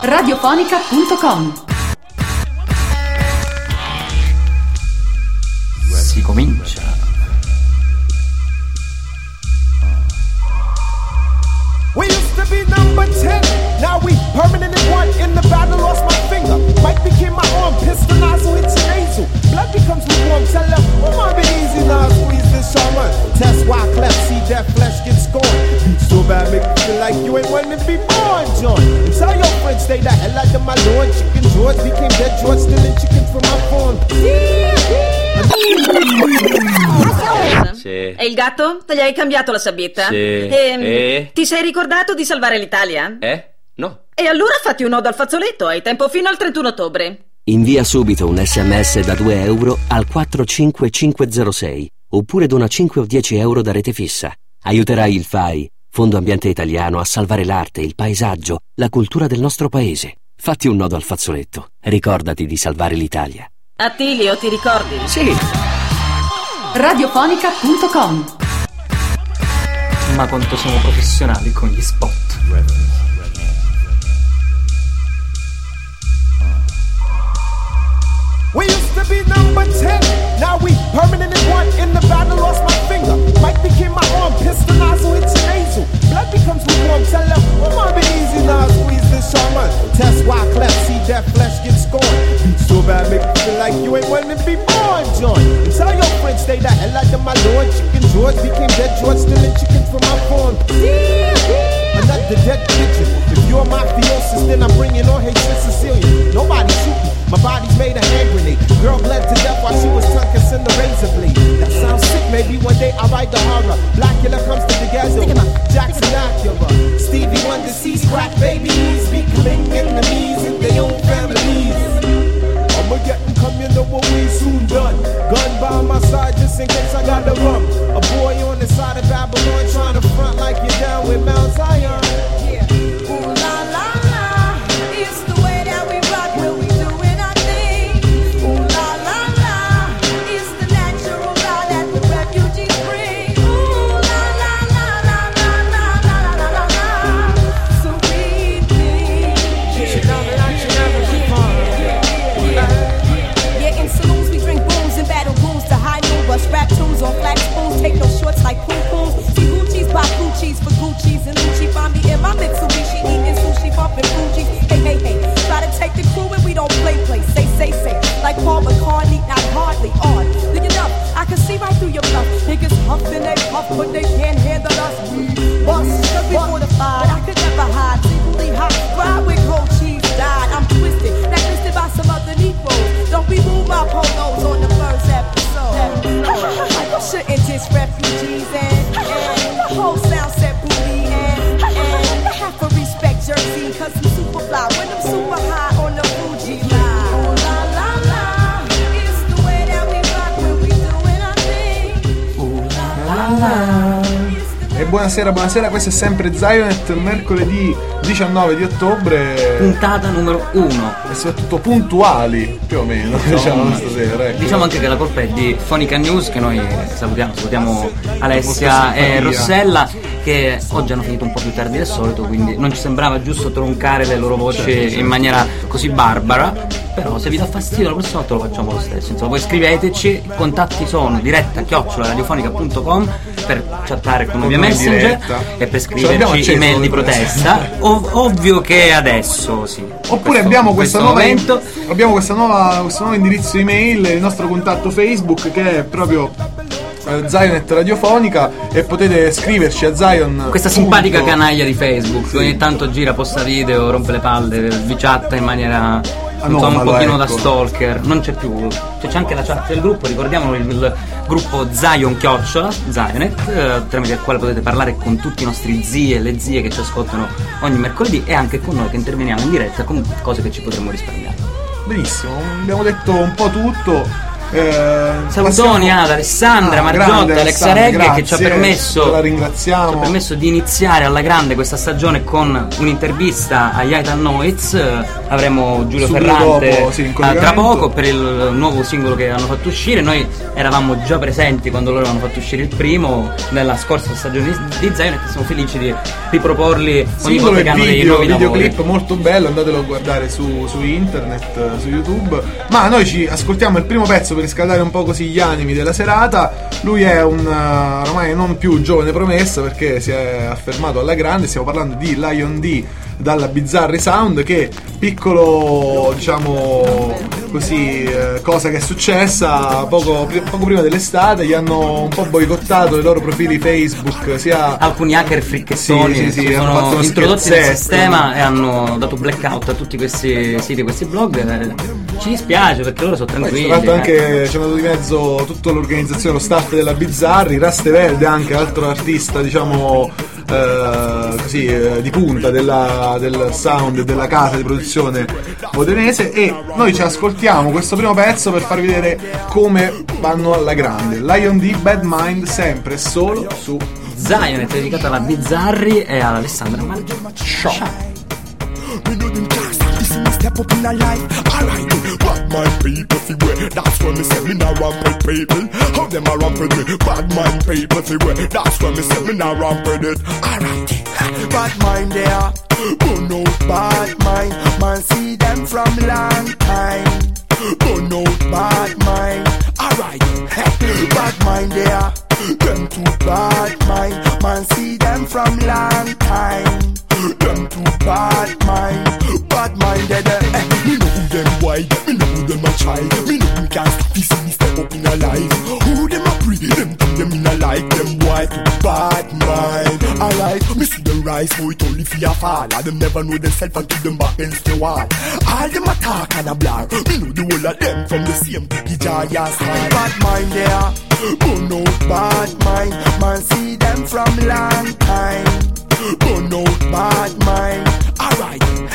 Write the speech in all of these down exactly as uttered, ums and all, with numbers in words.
radiofonica punto com. Si comincia. We used to be number ten, now we permanent in one. In the battle, lost my finger. Mike became my arm, pistol nozzle hits your nasal. Blood becomes lukewarm, tell them, oh, my be easy now, squeeze this shaman. Test why cleft, see that flesh get scorned. Beat so bad, make you feel like you ain't wanting to be born, John. And tell your friends, stay the hell out of my lord. Chicken George became dead George, stealing chicken from my farm. Sì. E il gatto? Te gli hai cambiato la sabbietta? Sì. E, E? Ti sei ricordato di salvare l'Italia? Eh? No. E allora fatti un nodo al fazzoletto, hai tempo fino al trentuno ottobre. Invia subito un sms da due euro al quattro cinque cinque zero sei oppure dona cinque o dieci euro da rete fissa. Aiuterai il F A I, Fondo Ambiente Italiano, a salvare l'arte, il paesaggio, la cultura del nostro paese. Fatti un nodo al fazzoletto. Ricordati di salvare l'Italia. Attilio, ti ricordi? Sì. radiofonica punto com. Ma quanto siamo professionali con gli spot. We used to be number ten, now we permanent in one. In the battle, lost my finger. Mike became my arm, pistol nozzle hits your nasal. Blood becomes lukewarm, tell them, oh, my be easy now, squeeze this shaman. Test why cleft, see that flesh get scorned. Beat so bad, make you feel like you ain't wanting to be born, John. And tell your friends, stay the hell out of my lord. Chicken George became dead George, stealing chicken from my farm. Another dead pigeon. If you're mafiosis, then I'm bringing on hatred Sicilian. Nobody shoot me, my body's made a hand grenade. Girl bled to death while she was tongue kissing the razor blade. That sounds sick, maybe one day I'll write the horror. Blackula comes to the ghetto, Jackson Acura. Stevie Wonder sees crack babies becoming enemies in their own families. I'ma get and come, you know what we soon done. Gun by my side just in case I got the rum. A boy on the side of Babylon trying to front like you're down with Mount Zion. Yeah. Ooh la la la, it's the way that we rock when we doing our thing. Ooh la la la, it's the natural law that the refugees bring. Ooh la la la la la la la la la la. So we think you never like you never fun. Yeah, in saloons we drink booms and battle rooms to high noon. Bust rap tunes on flat spoons, take no shorts like poom pooms. See Gucci's, buy Gucci's for Gucci's and Lucci. Find me in my Mitsubishi, eating sushi, bumping Fuji. Hey, hey, hey, try to take the crew and we don't play, play. Say, say, say, like Paul McCartney, not hardly on. Look it up, I can see right through your bluff. Niggas huff and they puff, but they can't handle us. We bust, we fortified, I could never hide. Secretly hot, fried with cold cheese, died. I'm twisted, blacklisted by some other Negroes. Don't remove my polos on the first episode. You shouldn't diss refugees and, and the whole sound set booty and, and have to respect Jersey, cause I'm super fly when I'm super high on the Fuji line. Oh la la la, it's the way that we rock when we doing our thing. Uh, la la la. E buonasera, buonasera, questo è sempre Zionet, mercoledì diciannove di ottobre. Puntata numero uno. E soprattutto puntuali, più o meno, diciamo, diciamo stasera. Ecco. Diciamo anche che la colpa è di Phonica News, che noi salutiamo, salutiamo Alessia e Rossella, che oggi hanno finito un po' più tardi del solito, quindi non ci sembrava giusto troncare le loro voci certo, in maniera così barbara. Però se vi dà fastidio la prossima volta lo facciamo lo stesso. Insomma, voi scriveteci, i contatti sono diretta chiocciola radiofonica punto com per chattare con noi via Messenger e per scriverci email di protesta. Ov- ovvio che adesso sì. Oppure questo, abbiamo questa nuova momento. abbiamo questa nuova questo nuovo indirizzo email, il nostro contatto Facebook, che è proprio Zionet Radiofonica, e potete scriverci a Zion. Questa simpatica punto. canaglia di Facebook, sì. Ogni tanto gira, posta video, rompe le palle, vi chatta in maniera insomma, un pochino ecco. da stalker. Non c'è più, cioè, c'è anche la chat del gruppo, ricordiamolo, il, il gruppo Zion Chiocciola Zionet, eh, tramite il quale potete parlare con tutti i nostri zii e le zie che ci ascoltano ogni mercoledì, e anche con noi che interveniamo in diretta con cose che ci potremmo risparmiare. Benissimo, abbiamo detto un po' tutto. Eh, Salutoni ad Alessandra, ah, Margiotta, Alexa Regge, grazie, che ci ha permesso la ringraziamo. ci ha permesso di iniziare alla grande questa stagione con un'intervista a Yaitan Noiz, avremo Giulio Subito Ferrante dopo, sì, in eh, tra collegamento. poco per il nuovo singolo che hanno fatto uscire. Noi eravamo già presenti quando loro hanno fatto uscire il primo nella scorsa stagione di, di Zion, e siamo felici di riproporli ogni Singolo volta e che hanno dei video, nuovi videoclip lavori. molto bello, andatelo a guardare su, su internet, su YouTube. Ma noi ci ascoltiamo il primo pezzo per riscaldare un po' così gli animi della serata. Lui è un uh, ormai non più giovane promessa, perché si è affermato alla grande. Stiamo parlando di Lion D dalla Bizzarri Sound, che piccolo, diciamo così, eh, cosa che è successa poco, poco prima dell'estate. Gli hanno un po' boicottato i loro profili Facebook, sia Alcuni hacker fricchettoni Sì, sì, sì, si hanno fatto sono uno introdotti nel scherzetto. sistema e hanno dato blackout a tutti questi siti, questi blog. Eh, ci dispiace perché loro sono Poi tranquilli. tra l'altro eh. anche c'è andato di mezzo tutta l'organizzazione, lo staff della Bizzarri, Rasteverde anche altro artista, diciamo eh, così eh, di punta della, del sound e della casa di produzione modenese. E noi ci ascoltiamo questo primo pezzo per farvi vedere come vanno alla grande. Lion D, Bad Mind, sempre e solo su Zion è dedicata alla Bizzarri e alla Alessandra Margio. Ciao. Me know them can't stop to see me step up in a life. Alright, bad mind people fi way. That's when me say me nah rampant people. How them a rampant me? Bad mind people fi way. That's when me say me nah rampant it. Alright, bad mind there. Oh no, bad mind. Man see them from long time. Oh no, bad mind. Alright, bad mind there. Them too bad mind. Man see them from long time. Them too bad mind, bad minded. Eh, me know who them why, me know who them a try. Me know who can't stop to see me step up in a life. Who them a pre, them think them in a like. Them why too bad mind. Alright, me see them rise, boy it only for a fall. And them never know themselves and keep them back against the wall. All them a talk and a blur. Me know the whole of them from the same picky jar as hard. Bad mind there, oh no bad mind. Man see them from long time. Oh no, bad mind. Alright,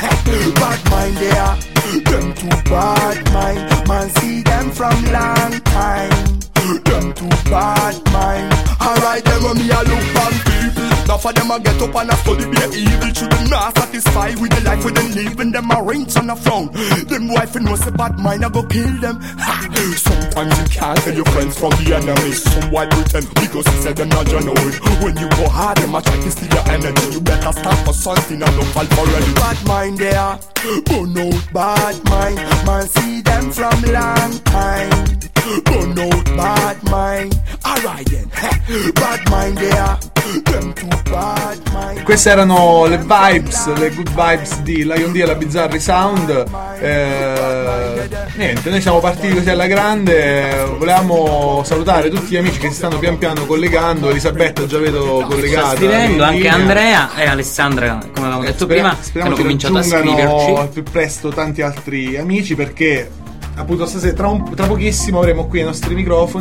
bad mind there. Them too bad mind. Man see them from long time. Them too bad mind. Alright, them when me a look on people. Now for them a get up and a study their evil. Should them not satisfy with the life with them living. Them a rinse on a frown. Them wife and know say bad mind a go kill them. Ha. Sometimes you can't tell your friends from the enemies. Some white pretend because he said them not genuine. When you go hard, them a try to steal your energy. You better stand for something and don't fall for any bad mind there. Oh no, bad mind. Man see them from long time. Oh no, bad mind. Alright then, bad mind there. Them too bad mind. Queste erano le vibes, le good vibes di Lion D e la Bizzarri Sound. Eh, niente, noi siamo partiti così alla grande. Volevamo salutare tutti gli amici che si stanno pian piano collegando. Elisabetta già vedo collegata. Sta scrivendo in anche linea. Andrea e Alessandra, come avevamo detto Speriamo- prima, che speriamo hanno che cominciato a raggiungano scriverci. al più presto tanti altri amici, perché appunto stasera tra, un- tra pochissimo avremo qui i nostri microfoni.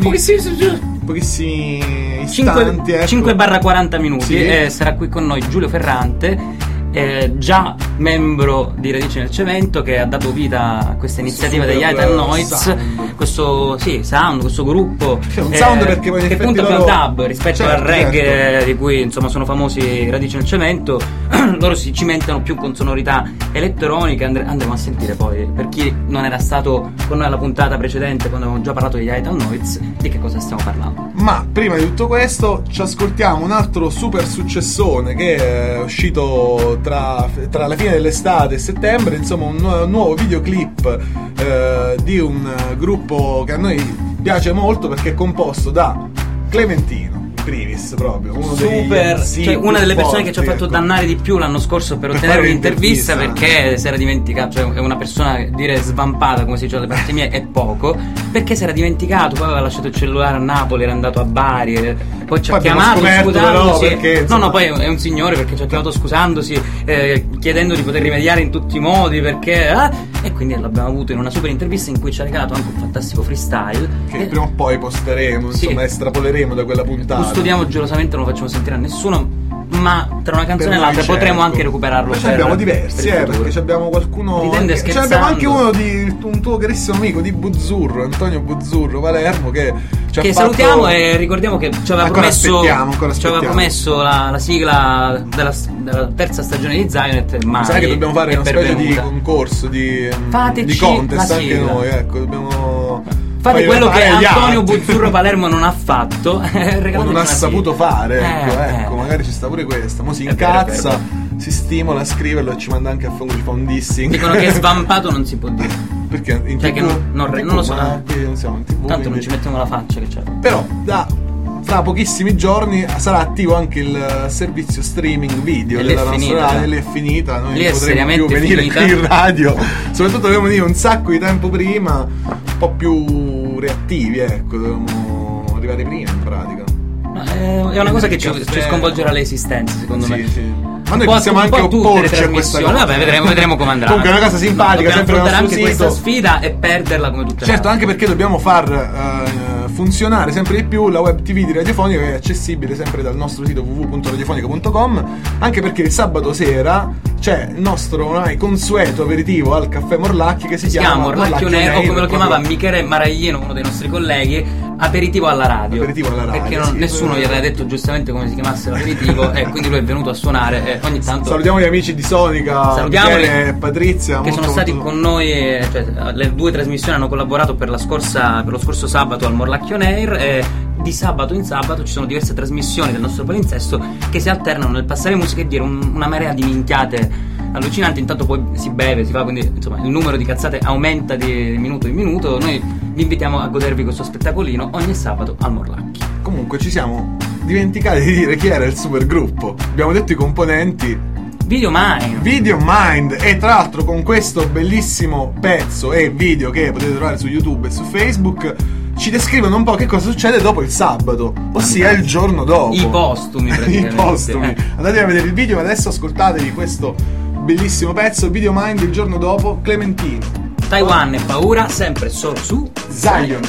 Pochissimi istanti, ecco. cinque quaranta minuti Sì. e sarà qui con noi Giulio Ferrante, eh, già membro di Radici nel Cemento, che ha dato vita a questa iniziativa Super degli Ital Noiz, sound. questo sì, sound, questo gruppo Sì, un sound perché poi in che effetti punta più al loro- dub rispetto certo, al reggae, certo. di cui insomma sono famosi Radici nel Cemento. Loro si cimentano più con sonorità elettroniche. Andre- andremo a sentire poi, per chi non era stato con noi alla puntata precedente quando avevamo già parlato degli Ital Noiz, di che cosa stiamo parlando. Ma prima di tutto questo ci ascoltiamo un altro super successone che è uscito tra, tra la fine dell'estate e settembre, insomma un, nu- un nuovo videoclip eh, di un gruppo che a noi piace molto perché è composto da Clementino primis, proprio uno Super, dei cioè una delle persone che ci ha forti, fatto ecco. dannare di più l'anno scorso per Per ottenere fare un'intervista, l'intervista. perché si era dimenticato, cioè è una persona dire svampata come si dice dalle parti mie è poco, perché si era dimenticato, poi aveva lasciato il cellulare a Napoli, era andato a Bari, e poi ci ha Poi abbiamo chiamato scoperto però scusandosi. perché, no insomma- no, poi è un signore perché ci ha chiamato scusandosi, eh, chiedendo di poter rimediare in tutti i modi, perché eh, e quindi l'abbiamo avuto in una super intervista in cui ci ha regalato anche un fantastico freestyle che Eh, prima o poi posteremo, Sì. insomma estrapoleremo da quella puntata. custodiamo gelosamente, non lo facciamo sentire a nessuno, ma tra una canzone e l'altra certo. potremo anche recuperarlo. Ma per, abbiamo diversi, per eh, perché abbiamo qualcuno. Ridendo e Anche, ce scherzando. abbiamo anche uno di un tuo carissimo amico di Buzzurro, Antonio Buzzurro Palermo, che ci che ha salutiamo fatto... e ricordiamo che ci aveva Ancora promesso aspettiamo, ancora ci aveva aspettiamo. promesso la, la sigla della, della terza stagione di Zionet, ma Sai che dobbiamo fare è una specie di pervenuta. concorso di, Fateci di contest la anche sigla. noi, ecco, dobbiamo Fate fare- quello che fare gli Antonio altri. Buzzurro Palermo non ha fatto. o non ha saputo fare, ecco, Eh, ecco, eh. magari ci sta pure questa. Mo si È vero, è incazza, vero. si stimola a scriverlo e ci manda anche a fango, ci fa un dissing. Dicono che è svampato, non si può dire. Perché in Cioè tivù, che non- non- in tivù, non lo so. ma qui non siamo in tivù, Tanto non quindi- ci mettiamo la faccia che c'è. Però da fra pochissimi giorni sarà attivo anche il servizio streaming video E lì della è nostra finita, radio, eh. lì è finita, noi Lì non è potremo più seriamente venire finita. qui in radio, soprattutto dobbiamo venire un sacco di tempo prima, un po' più reattivi, ecco, dobbiamo arrivare prima in pratica. No, è è una cosa che ci, Caffè. ci sconvolgerà le esistenze, secondo Sì, me. sì. Ma Un noi po' a- possiamo un po' anche a tutte le opporci a questa trasmissioni. cosa. Vabbè, vedremo, vedremo come andrà. Comunque è una cosa simpatica, Dobbiamo sempre affrontare sul anche sito. questa sfida e perderla come tutte le Certo, altre. anche perché dobbiamo far eh, funzionare sempre di più la web tivù di Radiofonica, che è accessibile sempre dal nostro sito w w w punto radiofonica punto com, anche perché il sabato sera c'è il nostro ormai consueto aperitivo al caffè Morlacchi che si, Si chiama Morlacchio Nero, o come lo proprio- chiamava Michele Maraglino, uno dei nostri colleghi, aperitivo alla radio. Aperitivo alla radio, Perché non- sì. nessuno gli aveva detto giustamente come si chiamasse l'aperitivo e quindi lui è venuto a suonare e ogni tanto Salutiamo gli amici di Sonica, Salutiamoli, Michele e Patrizia, che molto, sono stati molto- con noi, eh, cioè le due trasmissioni hanno collaborato per la scorsa per lo scorso sabato al Morlacchio Nair e di sabato in sabato ci sono diverse trasmissioni del nostro palinsesto che si alternano nel passare musica e dire un- una marea di minchiate allucinanti. Intanto poi si beve, si fa, quindi insomma il numero di cazzate aumenta di minuto in minuto. Noi vi invitiamo a godervi questo spettacolino ogni sabato al Morlacchi. Comunque ci siamo dimenticati di dire chi era il supergruppo. Abbiamo detto i componenti. Videomind. Videomind, e tra l'altro con questo bellissimo pezzo e video che potete trovare su YouTube e su Facebook ci descrivono un po' che cosa succede dopo il sabato, ossia il giorno dopo. I postumi, I praticamente. postumi. Eh. Andate a vedere il video, ma adesso ascoltatevi questo bellissimo pezzo, Videomind, il giorno dopo, Clementino, Taiwan e paura, sempre solo su Zion.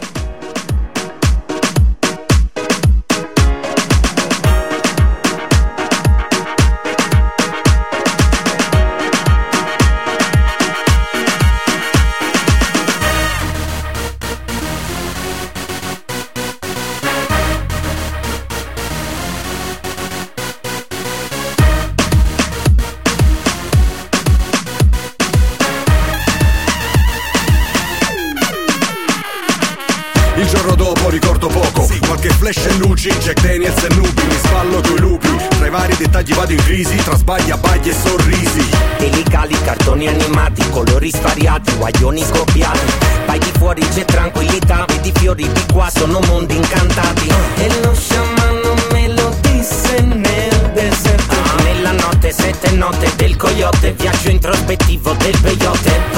Il giorno dopo ricordo poco, qualche flash e luci, Jack Daniels e nubi, mi spallo coi lupi, tra i vari dettagli vado in crisi, tra sbagli, abbagli e sorrisi. Delicali, cartoni animati, colori svariati, guaglioni scoppiati. Vai di fuori c'è tranquillità, vedi fiori di qua, sono mondi incantati. E lo sciamano me lo disse nel deserto. Ah, nella notte, sette note del coyote, viaggio introspettivo del peyote.